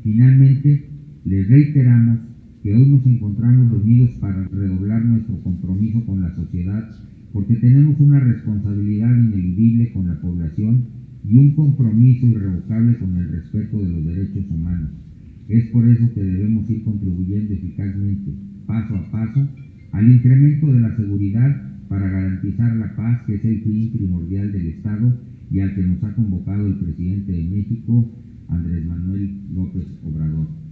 Finalmente, les reiteramos que hoy nos encontramos reunidos para redoblar nuestro compromiso con la sociedad, porque tenemos una responsabilidad ineludible con la población y un compromiso irrevocable con el respeto de los derechos humanos. Es por eso que debemos ir contribuyendo eficazmente, paso a paso, al incremento de la seguridad para garantizar la paz, que es el fin primordial del Estado y al que nos ha convocado el presidente de México, Andrés Manuel López Obrador.